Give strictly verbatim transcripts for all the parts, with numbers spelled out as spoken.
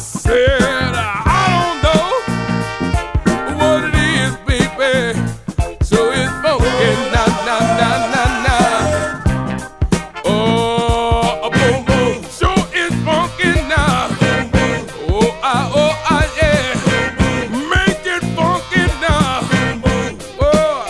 said, I don't know what it is, baby. So it's funky, na na na na na. Oh, boom boom, so it's funky now. Oh ah, oh ah, yeah. Make it funky now. Oh.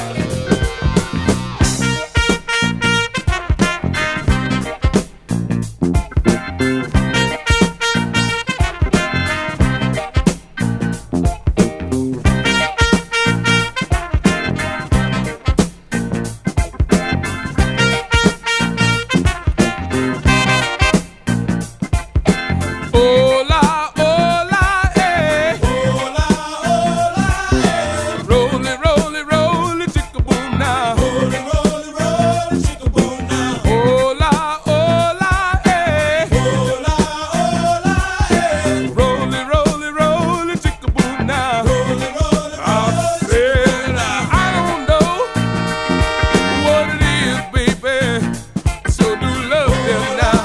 Hola, hola, eh. Hola, hola, eh. Roll it, roll it, roll it, chicka-boom now. Roll it, roll it, roll it, chicka-boom now. Hola, hola, eh. Hola, hola, eh. Roll it, roll it, roll it, chicka-boom now. Roll it, roll it, I roll it, said, I don't know what it is, baby. So do love them now.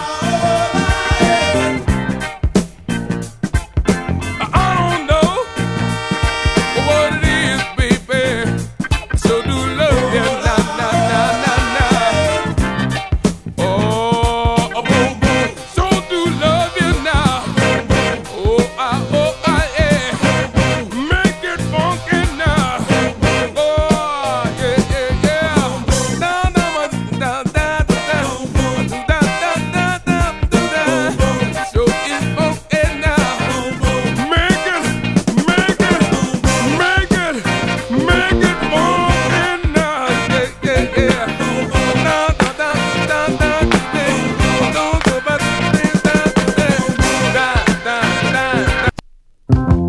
I don't know what it is, baby. So do love them now, now, now, now, now. Oh, a boom boom. So do love you now. Oh, ah, oh, ah, yeah. Make it funky now. Oh, yeah, yeah, yeah. Da, da, da, da, da, da, da, da, da, da, da. So it's funky now. Make it, make it, make it, make it funky now. Yeah, yeah, yeah. Da, da, da, da, da, da. Don't go back to this, da, da, da, da, da.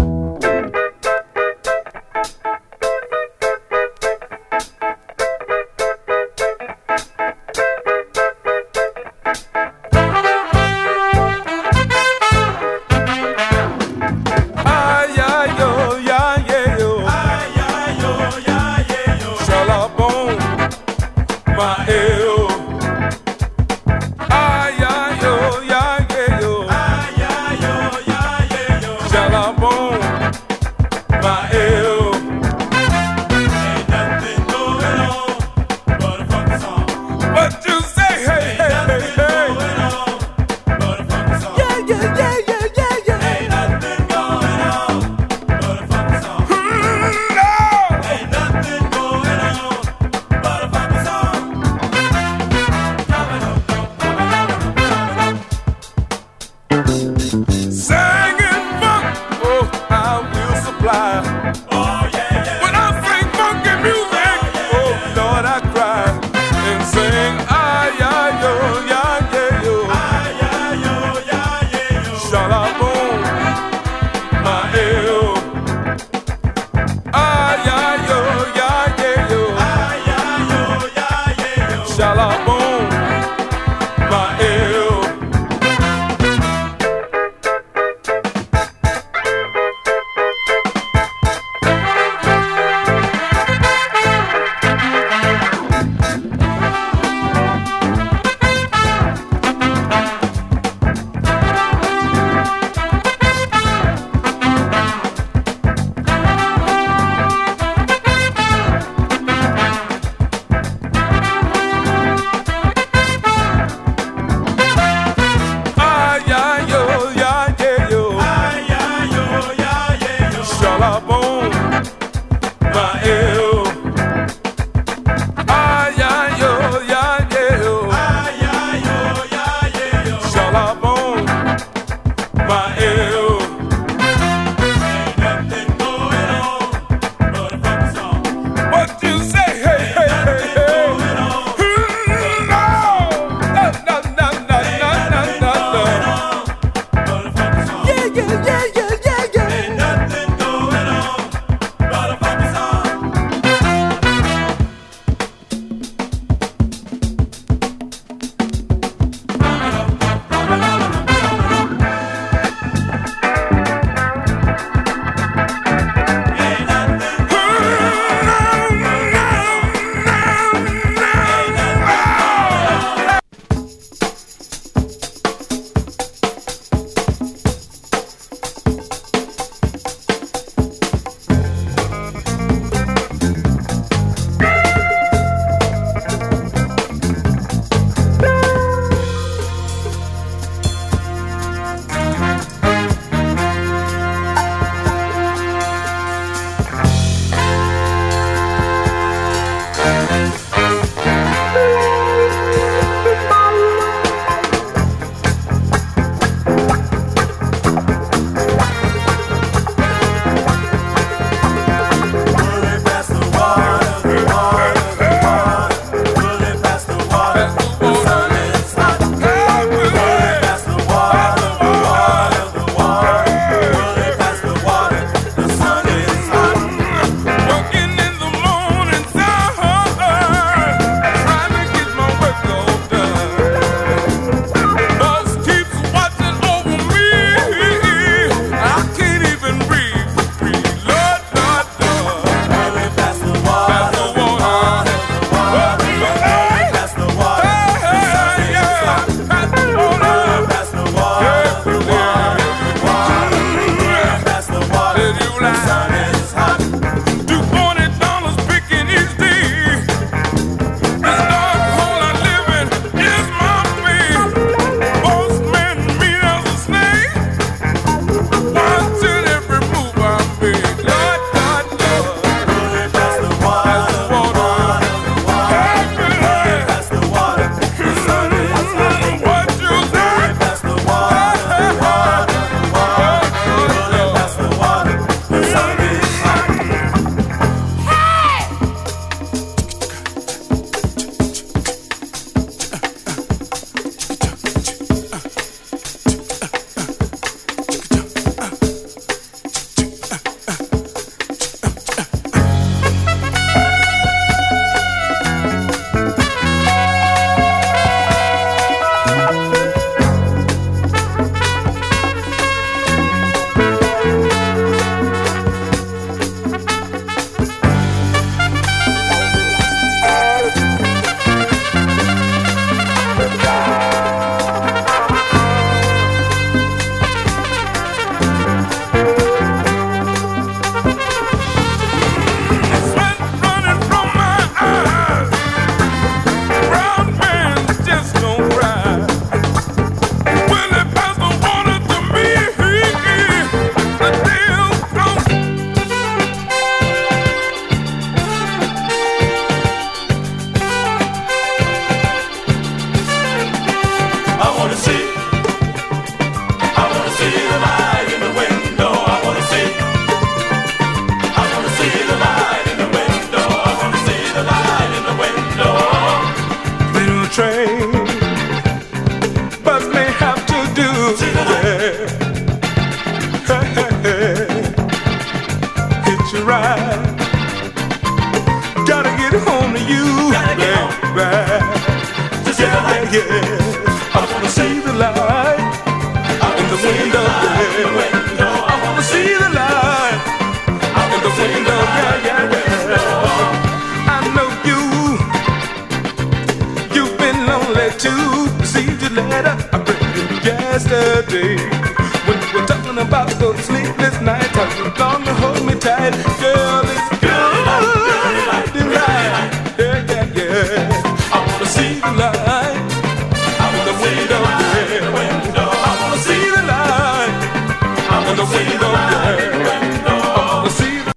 Ay, ay, yo, ya, yeah, yo. ay, ay, yo, ya, yeah, yo. Shalabon, my ew. Ay, ay, yo, ya, yeah, yo. Ay, ay, yo, ya, yeah, yo. Shalabon, my ew. Ain't nothing going on but a funky song. What you say, hey, hey, hey, hey. Going on but a funky song. Yeah, yeah, yeah, yeah, yeah, yeah. Ain't nothing going on but a funky song. Mm, no. Ain't nothing going on but a funky song. Singing funk, oh, I will supply. Oh yeah, yeah. When I sing funky music, oh Lord, I cry and sing ay ay yo ya yeah yo. Ay, ay, yo, ya, yeah, yo. Shalabon, my ew. Ay ay yo ya yeah yo. Ay, ay, yo, ya, yeah, yo. Shalabon, my ew. Ay ay yo ya yeah yo. Ay, ay, yo, ya, yeah, yo. Shalabon, my ew. Ay ay yo ya yeah yo. Ay, ay, yo, ya, yeah, yo. Shalabon, my ew. Ain't nothing going on but a funky song. What you say? Hey, hey, hey, hey. Going on Mm, no. No, no, no, no, no, no, no, no. but a funky song. Yeah, yeah, yeah, yeah, yeah, yeah. Ain't nothing going on but a funky song. Ain't nothing yeah. I wanna see the light in the window, yeah. I wanna see the light in the window, yeah, yeah, yeah. I know you, you've been lonely too. Received your letter, I read it yesterday. When you were talking about those sleepless nights, how you long to hold me tight, girl, it's good, the light, yeah, yeah, yeah. I wanna see the light in the window, yeah. I wanna see the light in the window, yeah. I wanna see the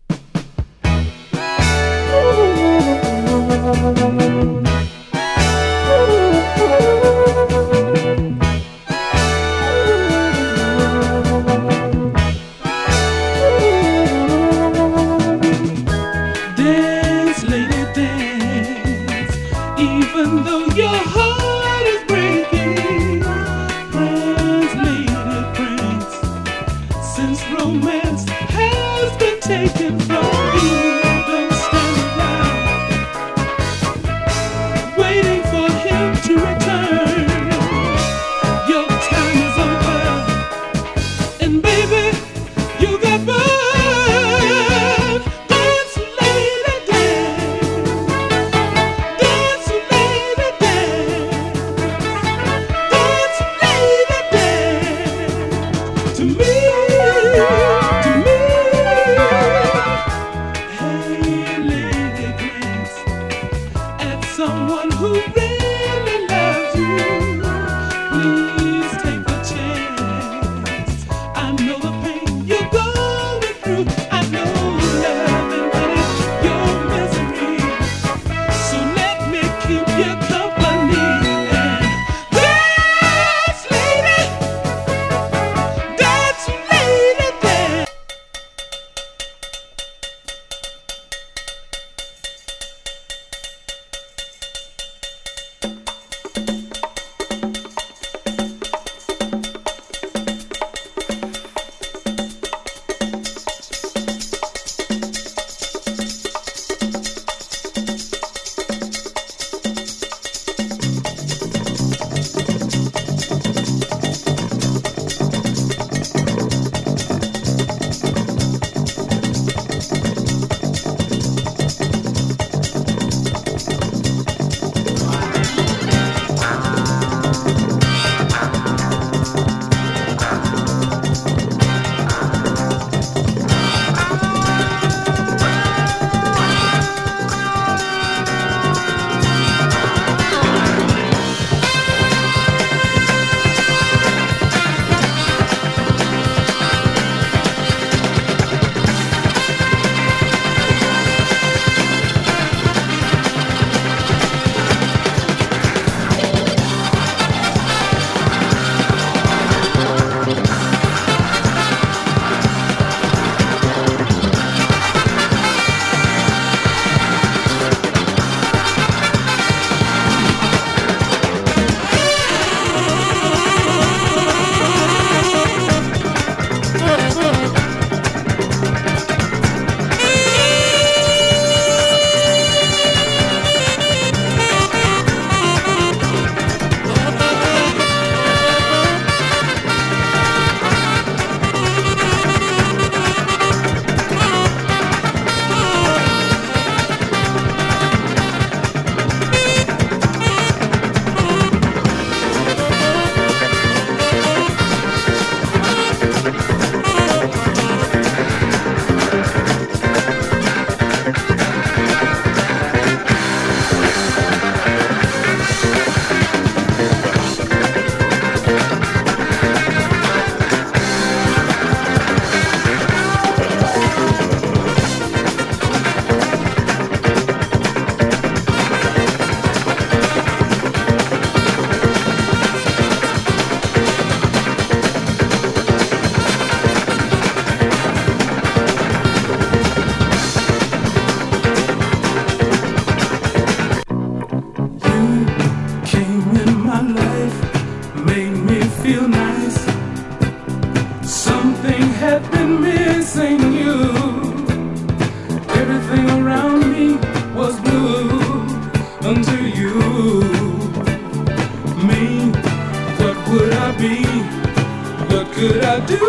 be? What could I do?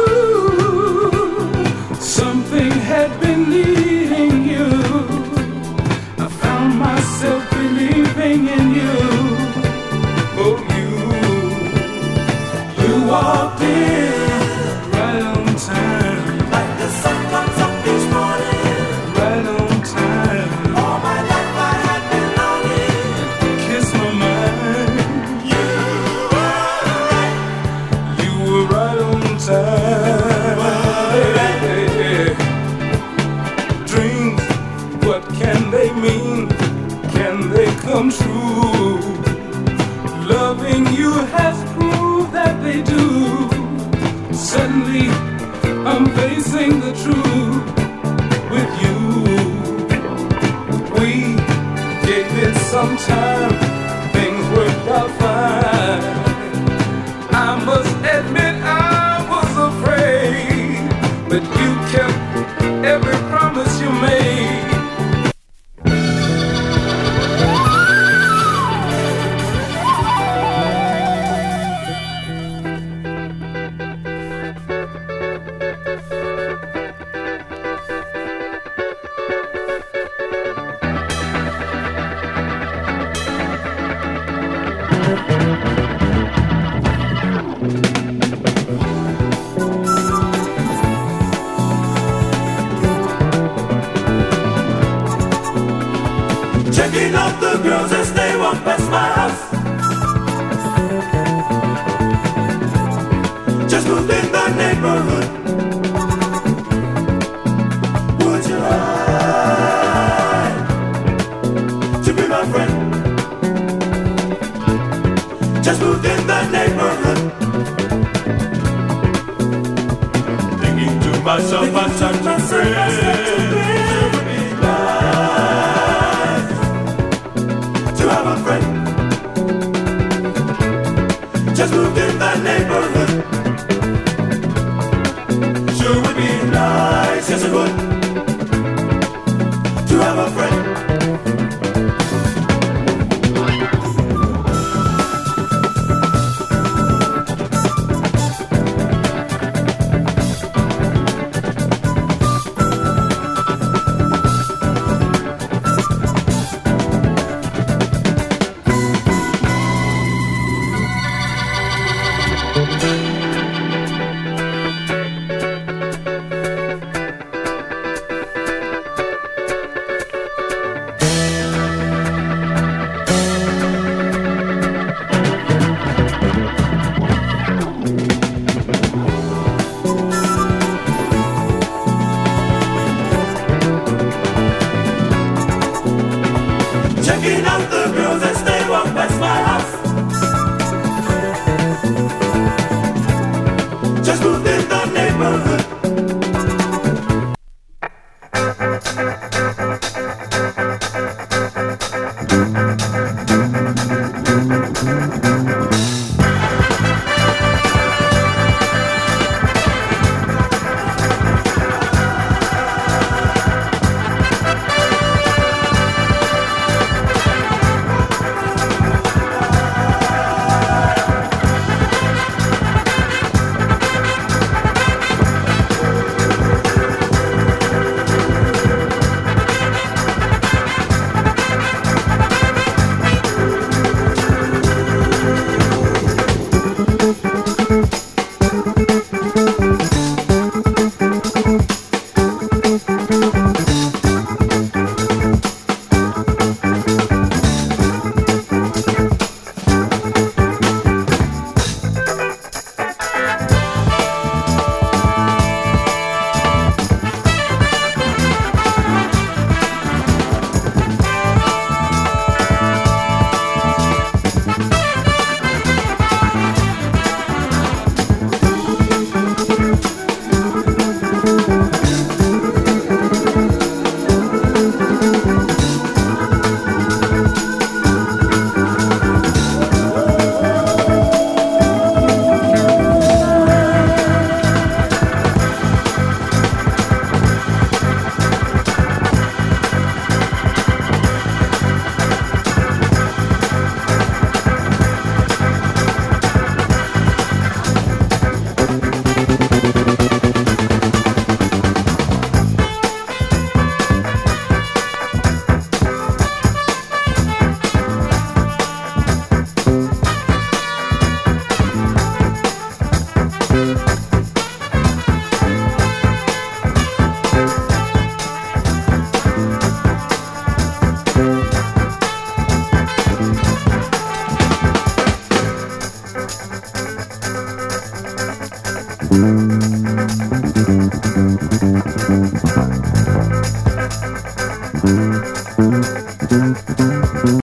Something had been leading you. I found myself believing in you. Oh, you. You walked in right on time. Like the sun comes up each morning. Right on time. All my life I had been longing. Kiss my mind. You were right. You were right on time. Hey, hey, hey. Dreams, what can they mean? Can they come true? Loving you has proved that they do. Suddenly, I'm facing the truth with you. We gave it some time, things worked out fine. I must admit I was afraid, but you kept every promise you made. Checking out the girls as they walk past my house. Just moved in the neighborhood. Would you like to be my friend? Just moved in the neighborhood. Thinking to myself, I'm such a friend. Have a friend. Just moved in that neighborhood. Sure would be nice, yes it would, to have a friend.